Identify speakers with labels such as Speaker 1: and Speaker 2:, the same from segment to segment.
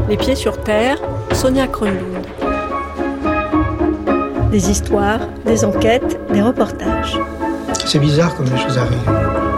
Speaker 1: Les pieds sur terre, Sonia Kronlund. Des histoires, des enquêtes, des reportages.
Speaker 2: C'est bizarre comme les choses arrivent.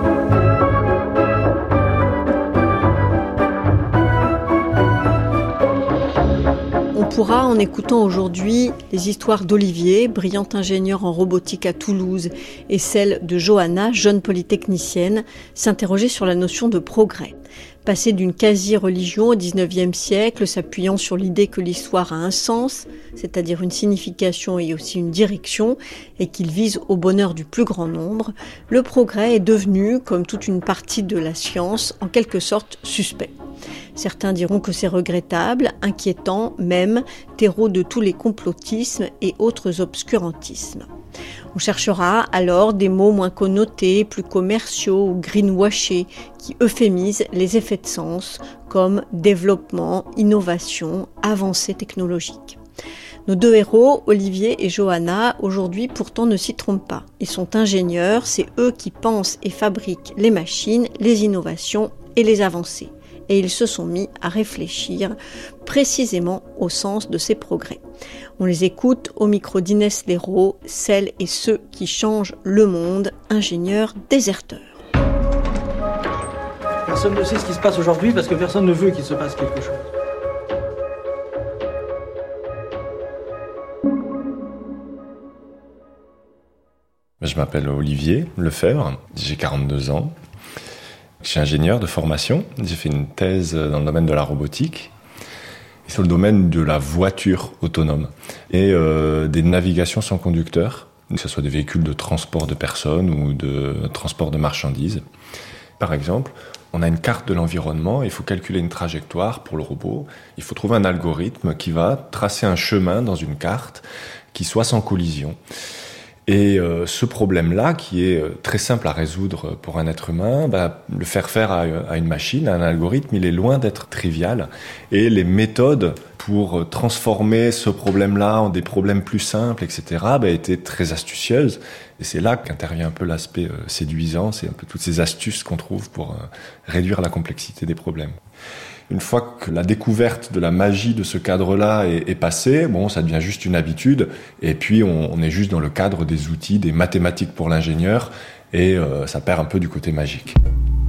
Speaker 1: On pourra, en écoutant aujourd'hui les histoires d'Olivier, brillant ingénieur en robotique à Toulouse, et celle de Johanna, jeune polytechnicienne, s'interroger sur la notion de progrès. Passer d'une quasi-religion au XIXe siècle, s'appuyant sur l'idée que l'histoire a un sens, c'est-à-dire une signification et aussi une direction, et qu'il vise au bonheur du plus grand nombre, le progrès est devenu, comme toute une partie de la science, en quelque sorte suspect. Certains diront que c'est regrettable, inquiétant, même, terreau de tous les complotismes et autres obscurantismes. On cherchera alors des mots moins connotés, plus commerciaux ou greenwashés, qui euphémisent les effets de sens, comme développement, innovation, avancée technologique. Nos deux héros, Olivier et Johanna, aujourd'hui pourtant ne s'y trompent pas. Ils sont ingénieurs, c'est eux qui pensent et fabriquent les machines, les innovations et les avancées. Et ils se sont mis à réfléchir précisément au sens de ces progrès. On les écoute au micro d'Inès Léraud, celles et ceux qui changent le monde, ingénieurs déserteurs.
Speaker 2: Personne ne sait ce qui se passe aujourd'hui parce que personne ne veut qu'il se passe quelque chose.
Speaker 3: Je m'appelle Olivier Lefebvre, j'ai 42 ans. Je suis ingénieur de formation, j'ai fait une thèse dans le domaine de la robotique et sur le domaine de la voiture autonome et des navigations sans conducteur, que ce soit des véhicules de transport de personnes ou de transport de marchandises. Par exemple, on a une carte de l'environnement, il faut calculer une trajectoire pour le robot, il faut trouver un algorithme qui va tracer un chemin dans une carte qui soit sans collision. Et ce problème-là, qui est très simple à résoudre pour un être humain, le faire faire à une machine, à un algorithme, il est loin d'être trivial. Et les méthodes pour transformer ce problème-là en des problèmes plus simples, etc., étaient très astucieuses. Et c'est là qu'intervient un peu l'aspect séduisant, c'est un peu toutes ces astuces qu'on trouve pour réduire la complexité des problèmes. Une fois que la découverte de la magie de ce cadre-là est passée, ça devient juste une habitude. Et puis, on est juste dans le cadre des outils, des mathématiques pour l'ingénieur. Et ça perd un peu du côté magique.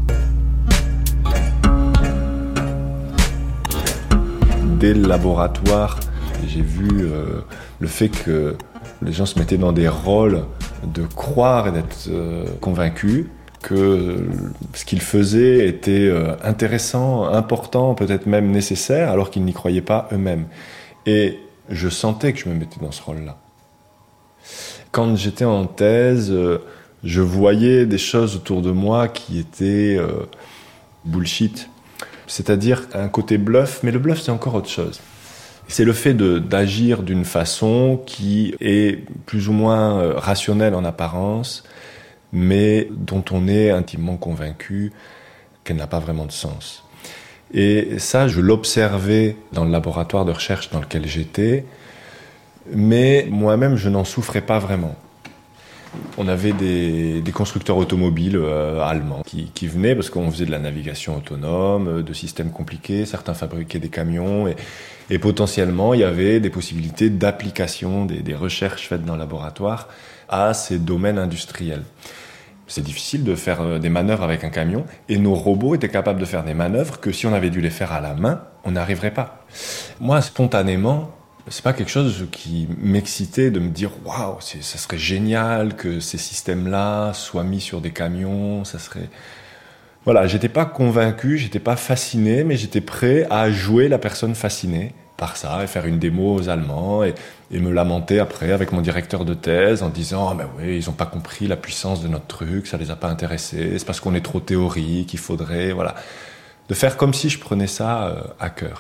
Speaker 3: Dès le laboratoire, j'ai vu le fait que les gens se mettaient dans des rôles de croire et d'être convaincus que ce qu'ils faisaient était intéressant, important, peut-être même nécessaire, alors qu'ils n'y croyaient pas eux-mêmes. Et je sentais que je me mettais dans ce rôle-là. Quand j'étais en thèse, je voyais des choses autour de moi qui étaient bullshit. C'est-à-dire un côté bluff, mais le bluff, c'est encore autre chose. C'est le fait d'agir d'une façon qui est plus ou moins rationnelle en apparence, mais dont on est intimement convaincu qu'elle n'a pas vraiment de sens. Et ça, je l'observais dans le laboratoire de recherche dans lequel j'étais, mais moi-même, je n'en souffrais pas vraiment. On avait des constructeurs automobiles allemands qui venaient parce qu'on faisait de la navigation autonome, de systèmes compliqués, certains fabriquaient des camions, et potentiellement, il y avait des possibilités d'application des recherches faites dans le laboratoire à ces domaines industriels. C'est difficile de faire des manœuvres avec un camion, et nos robots étaient capables de faire des manœuvres que si on avait dû les faire à la main, on n'arriverait pas. Moi, spontanément, c'est pas quelque chose qui m'excitait de me dire « Waouh, ça serait génial que ces systèmes-là soient mis sur des camions, ça serait... » Voilà, j'étais pas convaincu, j'étais pas fasciné, mais j'étais prêt à jouer la personne fascinée par ça et faire une démo aux Allemands et me lamenter après avec mon directeur de thèse en disant « Ah ben oui, ils ont pas compris la puissance de notre truc, ça les a pas intéressés, c'est parce qu'on est trop théorique, il faudrait... » Voilà. De faire comme si je prenais ça à cœur.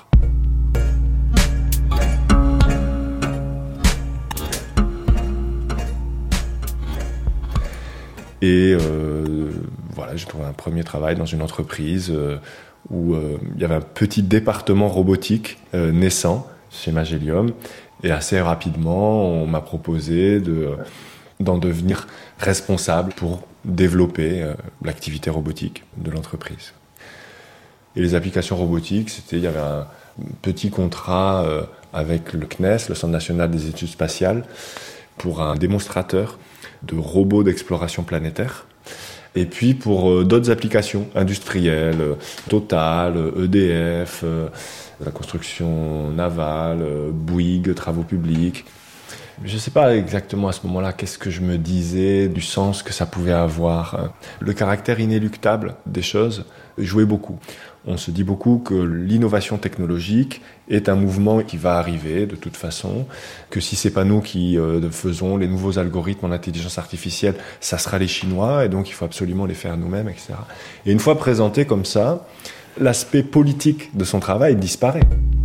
Speaker 3: Et voilà, j'ai trouvé un premier travail dans une entreprise où il y avait un petit département robotique naissant chez Magelium. Et assez rapidement, on m'a proposé d'en devenir responsable pour développer l'activité robotique de l'entreprise. Et les applications robotiques, il y avait petit contrat avec le CNES, le Centre national des études spatiales, pour un démonstrateur de robots d'exploration planétaire. Et puis pour d'autres applications industrielles, Total, EDF, la construction navale, Bouygues, travaux publics. Je ne sais pas exactement à ce moment-là qu'est-ce que je me disais du sens que ça pouvait avoir. Le caractère inéluctable des choses jouait beaucoup. On se dit beaucoup que l'innovation technologique est un mouvement qui va arriver de toute façon, que si c'est pas nous qui faisons les nouveaux algorithmes en intelligence artificielle, ça sera les Chinois, et donc il faut absolument les faire nous-mêmes, etc. Et une fois présenté comme ça, l'aspect politique de son travail disparaît.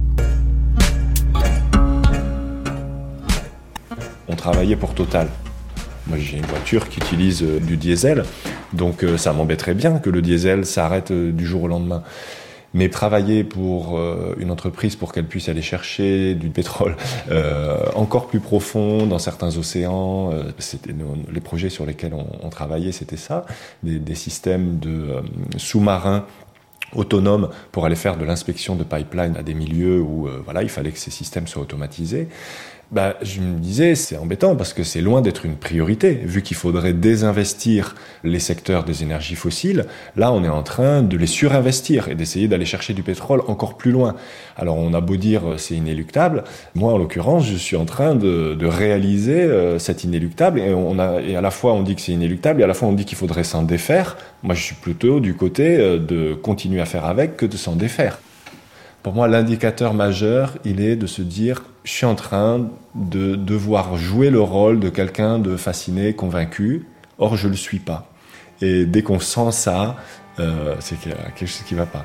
Speaker 3: On travaillait pour Total. Moi, j'ai une voiture qui utilise du diesel, donc ça m'embêterait bien que le diesel s'arrête du jour au lendemain. Mais travailler pour une entreprise pour qu'elle puisse aller chercher du pétrole encore plus profond dans certains océans, c'était les projets sur lesquels on travaillait, c'était ça, des systèmes de sous-marins autonomes pour aller faire de l'inspection de pipeline à des milieux où il fallait que ces systèmes soient automatisés. Je me disais, c'est embêtant parce que c'est loin d'être une priorité, vu qu'il faudrait désinvestir les secteurs des énergies fossiles. Là, on est en train de les surinvestir et d'essayer d'aller chercher du pétrole encore plus loin. Alors, on a beau dire c'est inéluctable. Moi, en l'occurrence, je suis en train de réaliser cet inéluctable et à la fois on dit que c'est inéluctable et à la fois on dit qu'il faudrait s'en défaire. Moi, je suis plutôt du côté de continuer à faire avec que de s'en défaire. Pour moi, l'indicateur majeur, il est de se dire, je suis en train de devoir jouer le rôle de quelqu'un de fasciné, convaincu, or je ne le suis pas. Et dès qu'on sent ça, c'est qu'il y a quelque chose qui ne va pas.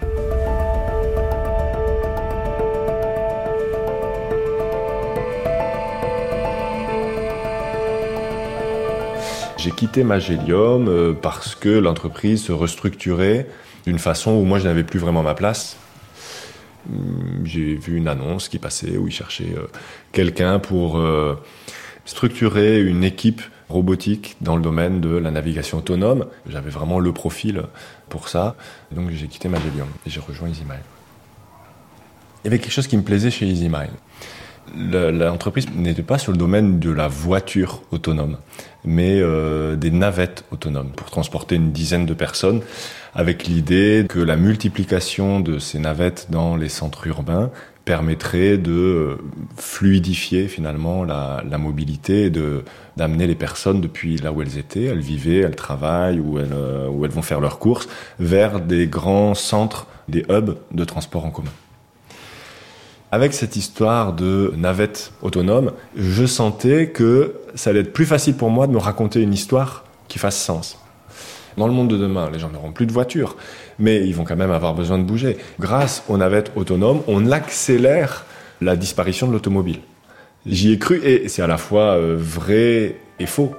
Speaker 3: J'ai quitté Magélium parce que l'entreprise se restructurait d'une façon où moi je n'avais plus vraiment ma place. J'ai vu une annonce qui passait où ils cherchaient quelqu'un pour structurer une équipe robotique dans le domaine de la navigation autonome. J'avais vraiment le profil pour ça. Donc j'ai quitté Magélium et j'ai rejoint EasyMile. Il y avait quelque chose qui me plaisait chez EasyMile. L'entreprise n'était pas sur le domaine de la voiture autonome, mais des navettes autonomes pour transporter une dizaine de personnes, avec l'idée que la multiplication de ces navettes dans les centres urbains permettrait de fluidifier finalement la mobilité et d'amener les personnes depuis là où elles étaient, elles vivaient, elles travaillent, où elles vont faire leurs courses, vers des grands centres, des hubs de transport en commun. Avec cette histoire de navette autonome, je sentais que ça allait être plus facile pour moi de me raconter une histoire qui fasse sens. Dans le monde de demain, les gens n'auront plus de voitures, mais ils vont quand même avoir besoin de bouger. Grâce aux navettes autonomes, on accélère la disparition de l'automobile. J'y ai cru et c'est à la fois vrai et faux.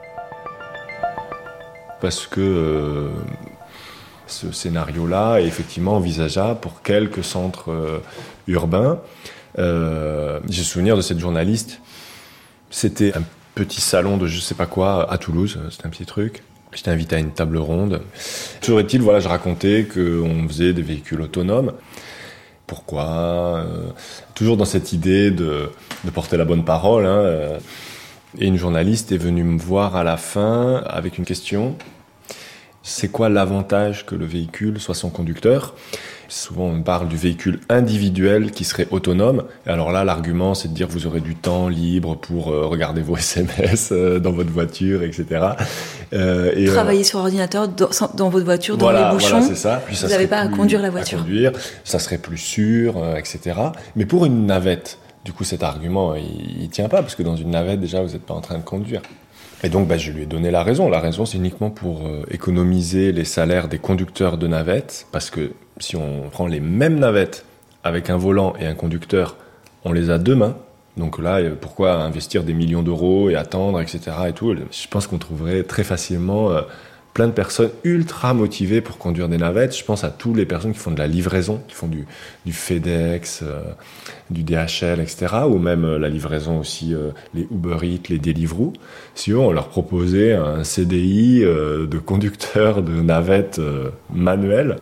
Speaker 3: Parce que ce scénario-là est effectivement envisageable pour quelques centres urbains. J'ai souvenir de cette journaliste. C'était un petit salon de je sais pas quoi à Toulouse, c'était un petit truc. J'étais invité à une table ronde. Toujours est-il, je racontais qu'on faisait des véhicules autonomes. Pourquoi toujours dans cette idée de porter la bonne parole. Et une journaliste est venue me voir à la fin avec une question. C'est quoi l'avantage que le véhicule soit son conducteur ? Souvent, on parle du véhicule individuel qui serait autonome. Et alors là, l'argument, c'est de dire que vous aurez du temps libre pour regarder vos SMS dans votre voiture, etc.
Speaker 4: Travailler sur ordinateur dans votre voiture, dans les bouchons.
Speaker 3: Voilà, c'est ça. Puis ça
Speaker 4: vous n'avez pas à conduire la voiture.
Speaker 3: Ça serait plus sûr, etc. Mais pour une navette, du coup, cet argument, il tient pas, parce que dans une navette, déjà, vous n'êtes pas en train de conduire. Et donc, je lui ai donné la raison. La raison, c'est uniquement pour économiser les salaires des conducteurs de navettes, parce que si on prend les mêmes navettes avec un volant et un conducteur, on les a deux mains. Donc là, pourquoi investir des millions d'euros et attendre, etc. et tout. Je pense qu'on trouverait très facilement plein de personnes ultra motivées pour conduire des navettes. Je pense à toutes les personnes qui font de la livraison, qui font du FedEx, du DHL, etc. Ou même la livraison aussi, les Uber Eats, les Deliveroo. Si on leur proposait un CDI de conducteur de navettes manuel,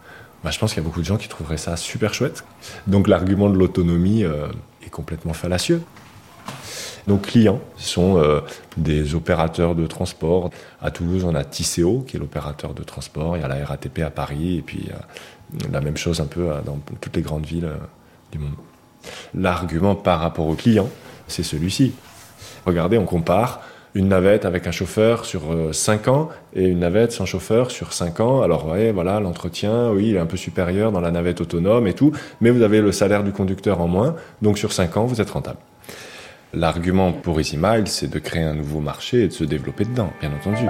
Speaker 3: Je pense qu'il y a beaucoup de gens qui trouveraient ça super chouette. Donc l'argument de l'autonomie est complètement fallacieux. Nos clients sont des opérateurs de transport. À Toulouse, on a Tisséo, qui est l'opérateur de transport. Il y a la RATP à Paris, et puis la même chose un peu dans toutes les grandes villes du monde. L'argument par rapport aux clients, c'est celui-ci. Regardez, on compare une navette avec un chauffeur sur 5 ans et une navette sans chauffeur sur 5 ans. Alors, ouais, voilà, l'entretien, oui, il est un peu supérieur dans la navette autonome et tout, mais vous avez le salaire du conducteur en moins, donc sur 5 ans, vous êtes rentable. L'argument pour EasyMiles, c'est de créer un nouveau marché et de se développer dedans, bien entendu.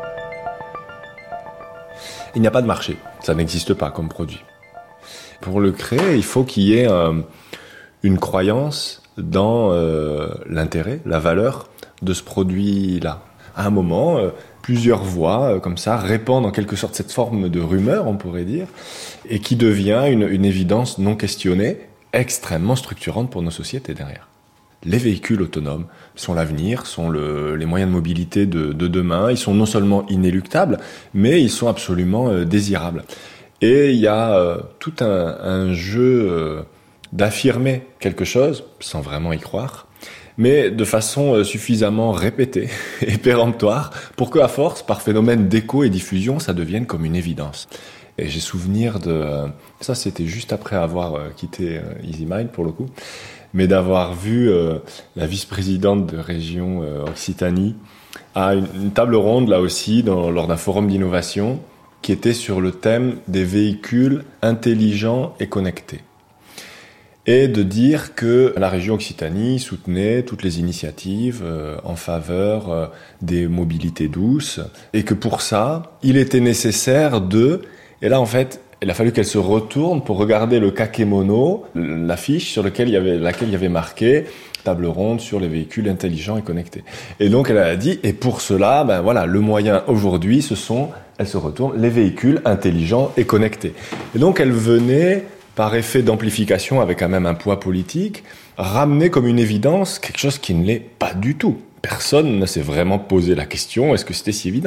Speaker 3: Il n'y a pas de marché, ça n'existe pas comme produit. Pour le créer, il faut qu'il y ait une croyance dans l'intérêt, la valeur de ce produit-là. À un moment, plusieurs voix, comme ça, répandent en quelque sorte cette forme de rumeur, on pourrait dire, et qui devient une évidence non questionnée, extrêmement structurante pour nos sociétés derrière. Les véhicules autonomes sont l'avenir, sont les moyens de mobilité de demain. Ils sont non seulement inéluctables, mais ils sont absolument désirables. Et il y a tout un jeu d'affirmer quelque chose, sans vraiment y croire, mais de façon suffisamment répétée et péremptoire pour qu'à force, par phénomène d'écho et diffusion, ça devienne comme une évidence. Et j'ai souvenir ça c'était juste après avoir quitté EasyMiles pour le coup, mais d'avoir vu la vice-présidente de région Occitanie à une table ronde là aussi lors d'un forum d'innovation qui était sur le thème des véhicules intelligents et connectés. Et de dire que la région Occitanie soutenait toutes les initiatives en faveur des mobilités douces et que pour ça, il était nécessaire et là en fait, il a fallu qu'elle se retourne pour regarder le kakémono, l'affiche sur laquelle il y avait marqué table ronde sur les véhicules intelligents et connectés. Et donc elle a dit, et pour cela, le moyen aujourd'hui, elle se retourne, les véhicules intelligents et connectés. Et donc elle venait, par effet d'amplification avec quand même un poids politique, ramener comme une évidence quelque chose qui ne l'est pas du tout. Personne ne s'est vraiment posé la question, est-ce que c'était si évident ?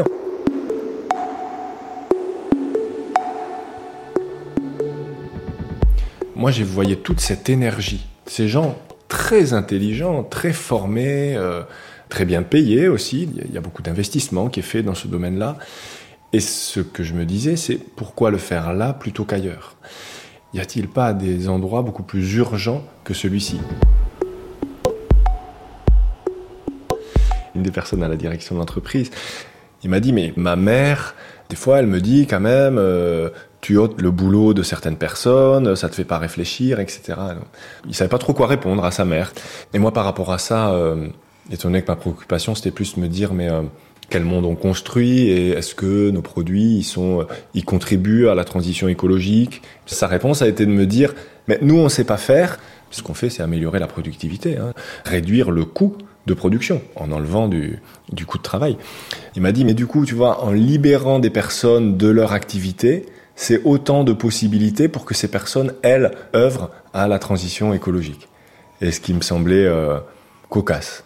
Speaker 3: Moi, j'ai voyé toute cette énergie. Ces gens très intelligents, très formés, très bien payés aussi. Il y a beaucoup d'investissement qui est fait dans ce domaine-là. Et ce que je me disais, c'est pourquoi le faire là plutôt qu'ailleurs ? Y a-t-il pas des endroits beaucoup plus urgents que celui-ci ? Une des personnes à la direction de l'entreprise, il m'a dit, mais ma mère, des fois, elle me dit quand même... tu ôtes le boulot de certaines personnes, ça te fait pas réfléchir, etc. Il savait pas trop quoi répondre à sa mère. Et moi, par rapport à ça, étant donné que ma préoccupation, c'était plus me dire, mais quel monde on construit et est-ce que nos produits, ils contribuent à la transition écologique ? Sa réponse a été de me dire, mais nous, on sait pas faire. Ce qu'on fait, c'est améliorer la productivité, réduire le coût de production, en enlevant du coût de travail. Il m'a dit, mais du coup, tu vois, en libérant des personnes de leur activité, c'est autant de possibilités pour que ces personnes, elles, œuvrent à la transition écologique. Et ce qui me semblait cocasse.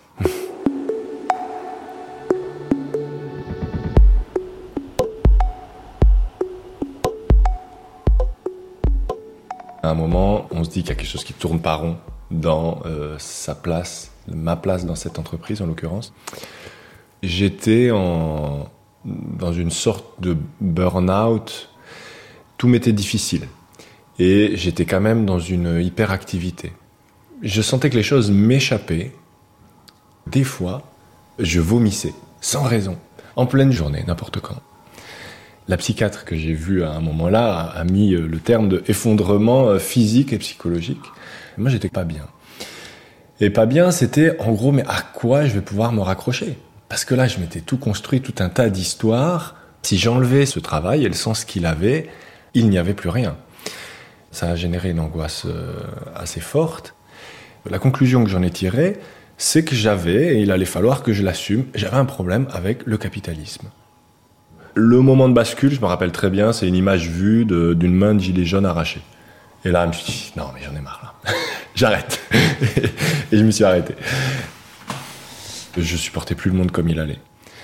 Speaker 3: À un moment, on se dit qu'il y a quelque chose qui ne tourne pas rond dans ma place dans cette entreprise en l'occurrence. J'étais dans une sorte de burn-out. Tout m'était difficile et j'étais quand même dans une hyperactivité. Je sentais que les choses m'échappaient. Des fois, je vomissais, sans raison, en pleine journée, n'importe quand. La psychiatre que j'ai vue à un moment-là a mis le terme de effondrement physique et psychologique. Moi, j'étais pas bien. Et pas bien, c'était en gros, mais à quoi je vais pouvoir me raccrocher ? Parce que là, je m'étais tout construit, tout un tas d'histoires. Si j'enlevais ce travail et le sens qu'il avait, il n'y avait plus rien. Ça a généré une angoisse assez forte. La conclusion que j'en ai tirée, c'est que et il allait falloir que je l'assume, j'avais un problème avec le capitalisme. Le moment de bascule, je me rappelle très bien, c'est une image vue d'une main de gilet jaune arrachée. Et là, je me suis dit, non mais j'en ai marre là, j'arrête. Et je me suis arrêté. Je supportais plus le monde comme il allait.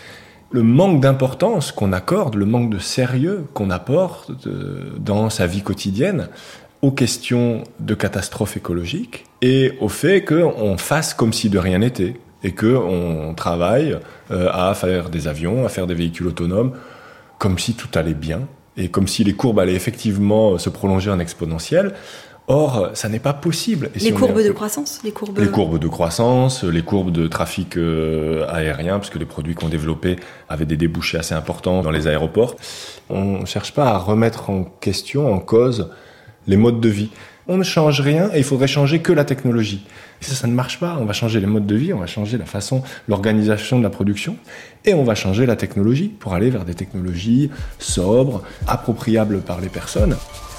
Speaker 3: le manque d'importance qu'on accorde, le manque de sérieux qu'on apporte dans sa vie quotidienne aux questions de catastrophes écologiques et au fait qu'on fasse comme si de rien n'était et qu'on travaille à faire des avions, à faire des véhicules autonomes comme si tout allait bien et comme si les courbes allaient effectivement se prolonger en exponentielle. Or, ça n'est pas possible. Et
Speaker 4: les courbes de croissance, les courbes
Speaker 3: de croissance, les courbes de trafic aérien, parce que les produits qu'on développait avaient des débouchés assez importants dans les aéroports. On ne cherche pas à remettre en question, en cause, les modes de vie. On ne change rien et il faudrait changer que la technologie. Et ça ne marche pas. On va changer les modes de vie, on va changer la façon, l'organisation de la production et on va changer la technologie pour aller vers des technologies sobres, appropriables par les personnes.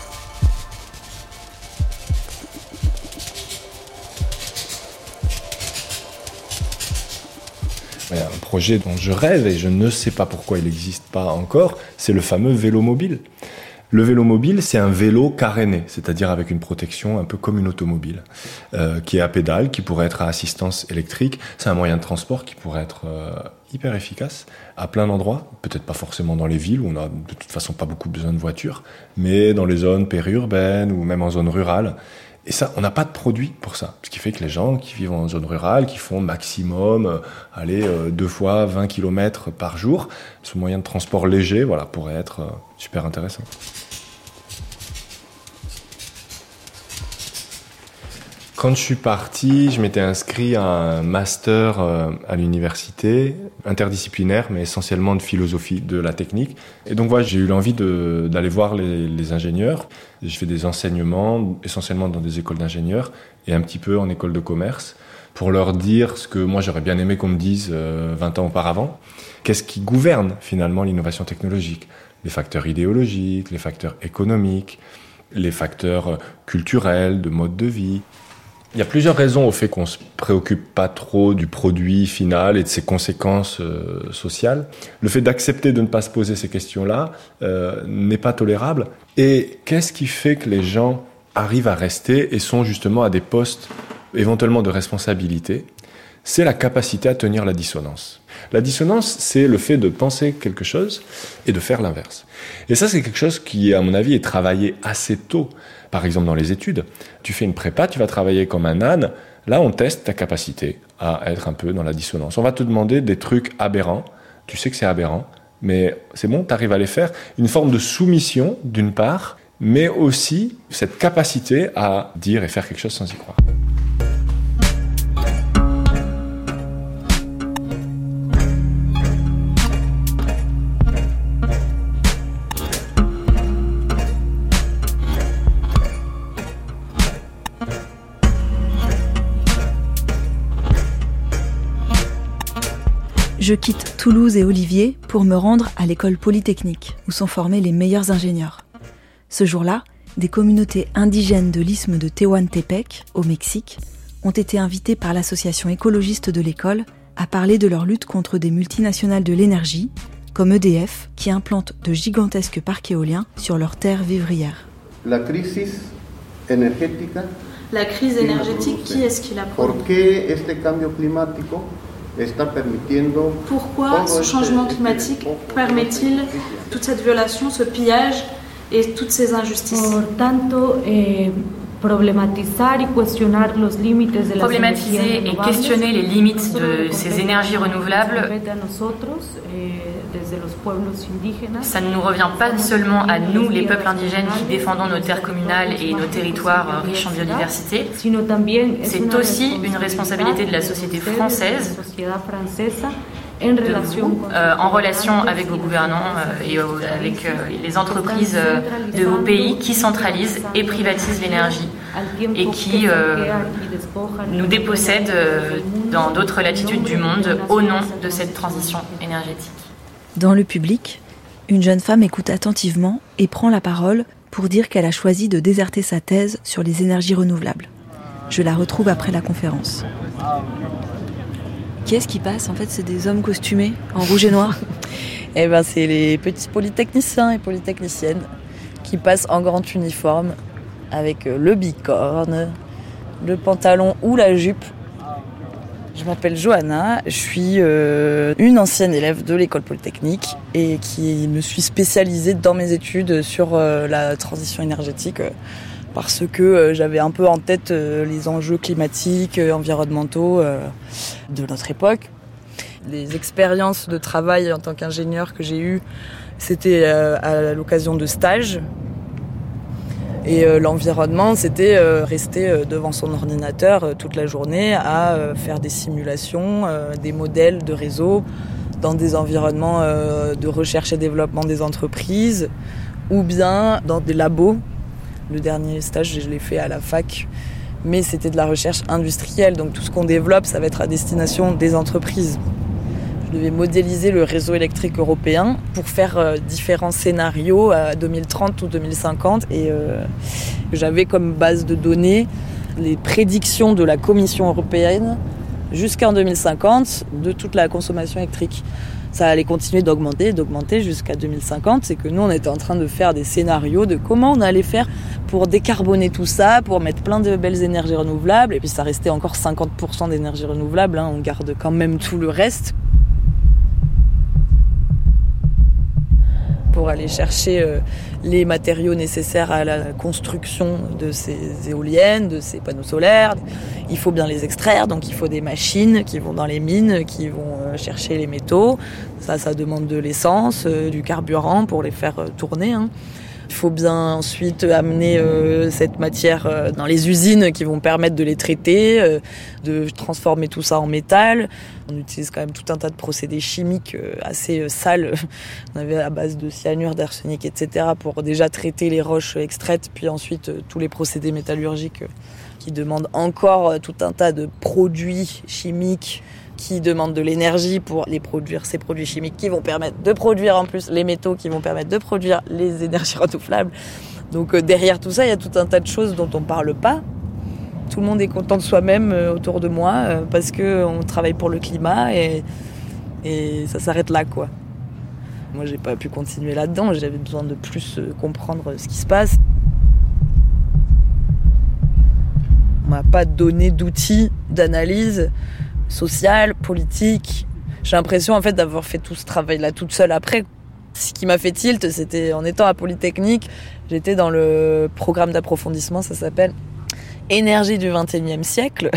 Speaker 3: Un projet dont je rêve et je ne sais pas pourquoi il n'existe pas encore, c'est le fameux vélo mobile. Le vélo mobile, c'est un vélo caréné, c'est-à-dire avec une protection un peu comme une automobile, qui est à pédale, qui pourrait être à assistance électrique. C'est un moyen de transport qui pourrait être hyper efficace à plein d'endroits, peut-être pas forcément dans les villes où on n'a de toute façon pas beaucoup besoin de voitures, mais dans les zones périurbaines ou même en zone rurale. Et ça, on n'a pas de produit pour ça. Ce qui fait que les gens qui vivent en zone rurale, qui font maximum 2 fois 20 km par jour, ce moyen de transport léger, pourrait être super intéressant. Quand je suis parti, je m'étais inscrit à un master à l'université, interdisciplinaire, mais essentiellement de philosophie de la technique. Et donc j'ai eu l'envie d'aller voir les ingénieurs. Je fais des enseignements, essentiellement dans des écoles d'ingénieurs et un petit peu en école de commerce, pour leur dire ce que moi j'aurais bien aimé qu'on me dise 20 ans auparavant. Qu'est-ce qui gouverne finalement l'innovation technologique ? Les facteurs idéologiques, les facteurs économiques, les facteurs culturels, de mode de vie. Il y a plusieurs raisons au fait qu'on ne se préoccupe pas trop du produit final et de ses conséquences sociales. Le fait d'accepter de ne pas se poser ces questions-là n'est pas tolérable. Et qu'est-ce qui fait que les gens arrivent à rester et sont justement à des postes éventuellement de responsabilité ? C'est la capacité à tenir la dissonance. La dissonance, c'est le fait de penser quelque chose et de faire l'inverse. Et ça, c'est quelque chose qui, à mon avis, est travaillé assez tôt. Par exemple, dans les études, tu fais une prépa, tu vas travailler comme un âne. Là, on teste ta capacité à être un peu dans la dissonance. On va te demander des trucs aberrants. Tu sais que c'est aberrant, mais c'est bon, tu arrives à les faire. Une forme de soumission, d'une part, mais aussi cette capacité à dire et faire quelque chose sans y croire.
Speaker 4: Je quitte Toulouse et Olivier pour me rendre à l'école polytechnique, où sont formés les meilleurs ingénieurs. Ce jour-là, des communautés indigènes de l'isthme de Tehuantepec, au Mexique, ont été invitées par l'association écologiste de l'école à parler de leur lutte contre des multinationales de l'énergie, comme EDF, qui implantent de gigantesques parcs éoliens sur leurs terres vivrières.
Speaker 5: La crise énergétique,
Speaker 6: qui est-ce qui la provoque ? Pourquoi ce changement climatique permet-il toute cette violation, ce pillage et toutes ces injustices ?
Speaker 7: Problématiser et questionner les limites de ces énergies renouvelables, ça ne nous revient pas seulement à nous, les peuples indigènes qui défendons nos terres communales et nos territoires riches en biodiversité, c'est aussi une responsabilité de la société française, en relation avec vos gouvernants et avec les entreprises de vos pays qui centralisent et privatisent l'énergie et qui nous dépossèdent dans d'autres latitudes du monde au nom de cette transition énergétique.
Speaker 4: Dans le public, une jeune femme écoute attentivement et prend la parole pour dire qu'elle a choisi de déserter sa thèse sur les énergies renouvelables. Je la retrouve après la conférence. Qui est-ce qui passe ? En fait, c'est des hommes costumés en rouge et noir.
Speaker 8: Eh ben, c'est les petits polytechniciens et polytechniciennes qui passent en grand uniforme avec le bicorne, le pantalon ou la jupe. Je m'appelle Johanna, je suis une ancienne élève de l'école polytechnique et qui me suis spécialisée dans mes études sur la transition énergétique parce que j'avais un peu en tête les enjeux climatiques, environnementaux de notre époque. Les expériences de travail en tant qu'ingénieur que j'ai eues, c'était à l'occasion de stages. Et l'environnement, c'était rester devant son ordinateur toute la journée à faire des simulations, des modèles de réseau dans des environnements de recherche et développement des entreprises ou bien dans des labos. Le dernier stage, je l'ai fait à la fac, mais c'était de la recherche industrielle. Donc tout ce qu'on développe, ça va être à destination des entreprises. Je devais modéliser le réseau électrique européen pour faire différents scénarios à 2030 ou 2050. Et j'avais comme base de données les prédictions de la Commission européenne jusqu'en 2050 de toute la consommation électrique. Ça allait continuer d'augmenter jusqu'à 2050. C'est que nous, on était en train de faire des scénarios de comment on allait faire pour décarboner tout ça, pour mettre plein de belles énergies renouvelables. Et puis ça restait encore 50% d'énergie renouvelable. On garde quand même tout le reste. Pour aller chercher les matériaux nécessaires à la construction de ces éoliennes, de ces panneaux solaires. Il faut bien les extraire, donc il faut des machines qui vont dans les mines, qui vont chercher les métaux. Ça demande de l'essence, du carburant pour les faire tourner. Il faut bien ensuite amener cette matière dans les usines qui vont permettre de les traiter, de transformer tout ça en métal. On utilise quand même tout un tas de procédés chimiques assez sales. On avait à base de cyanure, d'arsenic, etc. pour déjà traiter les roches extraites, puis ensuite tous les procédés métallurgiques qui demandent encore tout un tas de produits chimiques qui demandent de l'énergie pour les produire, ces produits chimiques qui vont permettre de produire en plus les métaux qui vont permettre de produire les énergies renouvelables. Donc derrière tout ça, il y a tout un tas de choses dont on ne parle pas. Tout le monde est content de soi-même autour de moi parce qu'on travaille pour le climat et ça s'arrête là, quoi. Moi, j'ai pas pu continuer là-dedans, j'avais besoin de plus comprendre ce qui se passe. On m'a pas donné d'outils d'analyse sociale, politique. J'ai l'impression en fait d'avoir fait tout ce travail-là toute seule après. Ce qui m'a fait tilt, c'était en étant à Polytechnique, j'étais dans le programme d'approfondissement, ça s'appelle Énergie du XXIe siècle,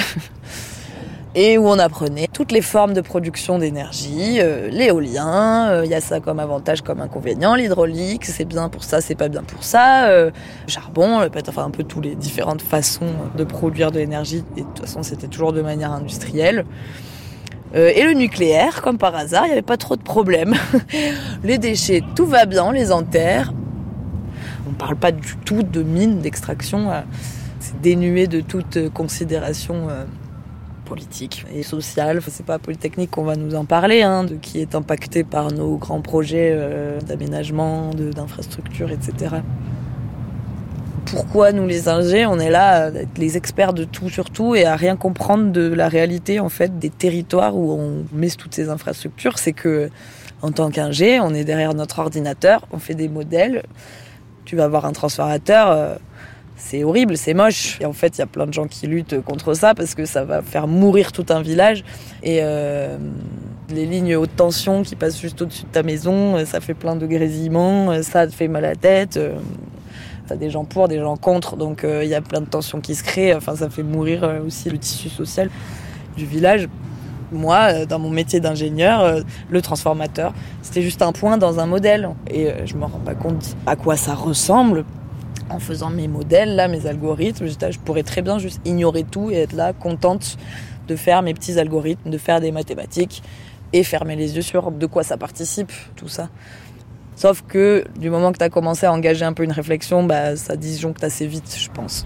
Speaker 8: et où on apprenait toutes les formes de production d'énergie, l'éolien, il y a ça comme avantage, comme inconvénient, l'hydraulique, c'est bien pour ça, c'est pas bien pour ça, le charbon, enfin un peu toutes les différentes façons de produire de l'énergie, et de toute façon c'était toujours de manière industrielle. Et le nucléaire, comme par hasard, il n'y avait pas trop de problèmes. Les déchets, tout va bien, on les enterre. On ne parle pas du tout de mines, d'extraction, c'est dénué de toute considération politique et sociale. C'est pas à Polytechnique qu'on va nous en parler, de qui est impacté par nos grands projets d'aménagement, d'infrastructures, etc. Pourquoi nous les ingés, on est là à être les experts de tout sur tout et à rien comprendre de la réalité en fait des territoires où on met toutes ces infrastructures. C'est que en tant qu'ingé, on est derrière notre ordinateur, on fait des modèles. Tu vas voir un transformateur, c'est horrible, c'est moche. Et en fait, il y a plein de gens qui luttent contre ça parce que ça va faire mourir tout un village. Et les lignes haute tension qui passent juste au-dessus de ta maison, ça fait plein de grésillements, ça te fait mal à la tête. T'as des gens pour, des gens contre, donc il y a plein de tensions qui se créent. Enfin, ça fait mourir aussi le tissu social du village. Moi, dans mon métier d'ingénieur, le transformateur, c'était juste un point dans un modèle. Et je me rends pas compte à quoi ça ressemble. En faisant mes modèles, là, mes algorithmes, je pourrais très bien juste ignorer tout et être là, contente de faire mes petits algorithmes, de faire des mathématiques et fermer les yeux sur de quoi ça participe, tout ça. Sauf que du moment que tu as commencé à engager un peu une réflexion, ça disjoncte assez vite, je pense.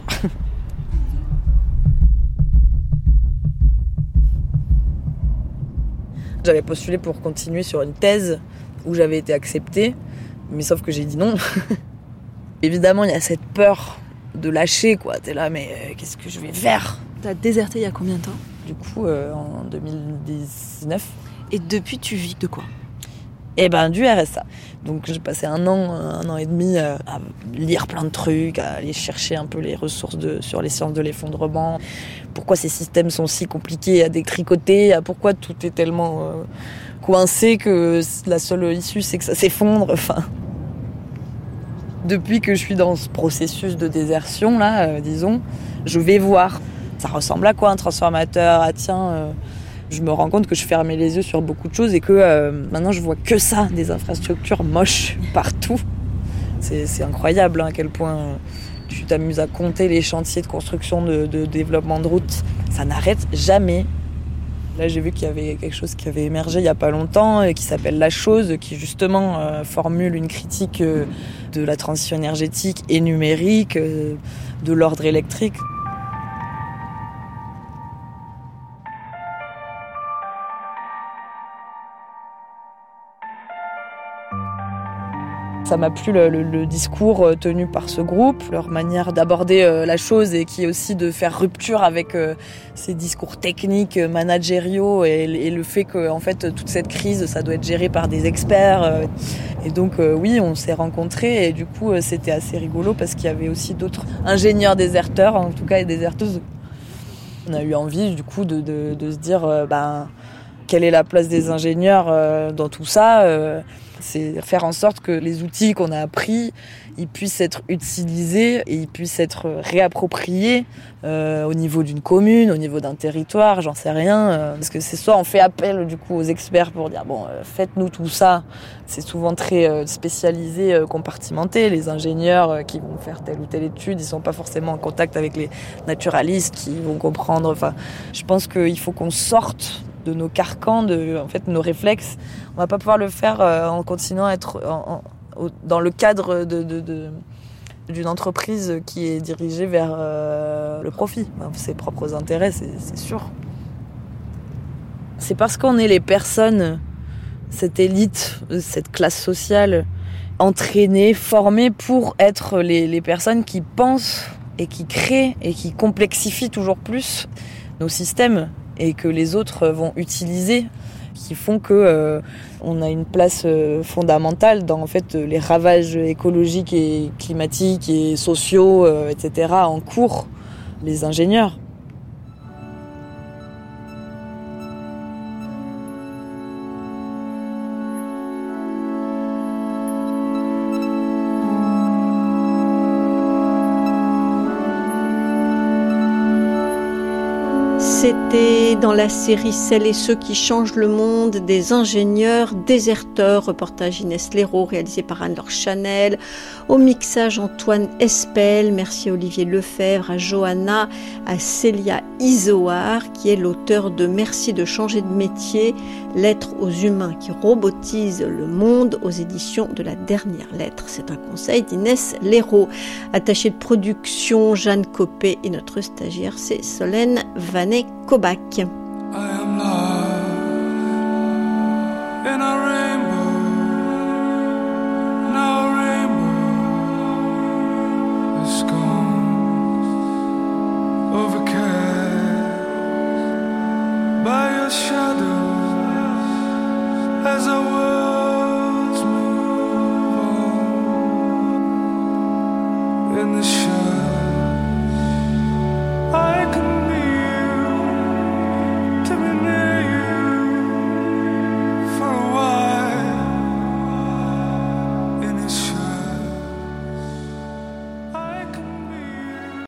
Speaker 8: J'avais postulé pour continuer sur une thèse où j'avais été acceptée, mais sauf que j'ai dit non. Évidemment, il y a cette peur de lâcher, quoi. T'es là, mais qu'est-ce que je vais faire ?
Speaker 4: T'as déserté il y a combien de temps ?
Speaker 8: Du coup, en 2019.
Speaker 4: Et depuis, tu vis de quoi ?
Speaker 8: du RSA. Donc j'ai passé un an et demi à lire plein de trucs, à aller chercher un peu les ressources sur les sciences de l'effondrement. Pourquoi ces systèmes sont si compliqués à détricoter, pourquoi tout est tellement coincé que la seule issue c'est que ça s'effondre. Enfin, depuis que je suis dans ce processus de désertion là, disons, je vais voir. Ça ressemble à quoi un transformateur ? Je me rends compte que je fermais les yeux sur beaucoup de choses et que maintenant je vois que ça, des infrastructures moches partout. C'est incroyable à quel point tu t'amuses à compter les chantiers de construction de développement de routes. Ça n'arrête jamais. Là, j'ai vu qu'il y avait quelque chose qui avait émergé il n'y a pas longtemps, qui s'appelle La Chose, qui justement formule une critique de la transition énergétique et numérique, de l'ordre électrique. Ça m'a plu le discours tenu par ce groupe, leur manière d'aborder la chose et qui est aussi de faire rupture avec ces discours techniques, managériaux et le fait que en fait toute cette crise, ça doit être géré par des experts. Et donc oui, on s'est rencontrés et du coup c'était assez rigolo parce qu'il y avait aussi d'autres ingénieurs déserteurs, en tout cas et déserteuses. On a eu envie du coup de se dire quelle est la place des ingénieurs dans tout ça. C'est faire en sorte que les outils qu'on a appris, ils puissent être utilisés et ils puissent être réappropriés au niveau d'une commune, au niveau d'un territoire, j'en sais rien. Parce que c'est soit on fait appel du coup aux experts pour dire faites-nous tout ça. C'est souvent très spécialisé, compartimenté. Les ingénieurs qui vont faire telle ou telle étude, ils sont pas forcément en contact avec les naturalistes qui vont comprendre. Enfin, je pense qu'il faut qu'on sorte de nos carcans, de nos réflexes. On va pas pouvoir le faire en continuant à être dans le cadre d'une entreprise qui est dirigée vers le profit, ses propres intérêts, c'est sûr. C'est parce qu'on est les personnes, cette élite, cette classe sociale, entraînées, formées pour être les personnes qui pensent et qui créent et qui complexifient toujours plus nos systèmes et que les autres vont utiliser, qui font que on a une place fondamentale dans les ravages écologiques et climatiques et sociaux, etc. en cours, les ingénieurs.
Speaker 1: C'était dans la série Celles et ceux qui changent le monde, des ingénieurs déserteurs, reportage Inès Léraud réalisé par Anne-Laure Chanel, au mixage Antoine Espel, merci à Olivier Lefebvre, à Johanna, à Célia Isoard qui est l'auteur de Merci de changer de métier, lettres aux humains qui robotisent le monde aux éditions de la Dernière Lettre. C'est un conseil d'Inès Léraud. Attachée de production Jeanne Copé et notre stagiaire c'est Solène Vanet-Kobac.
Speaker 9: I am love in a rainbow.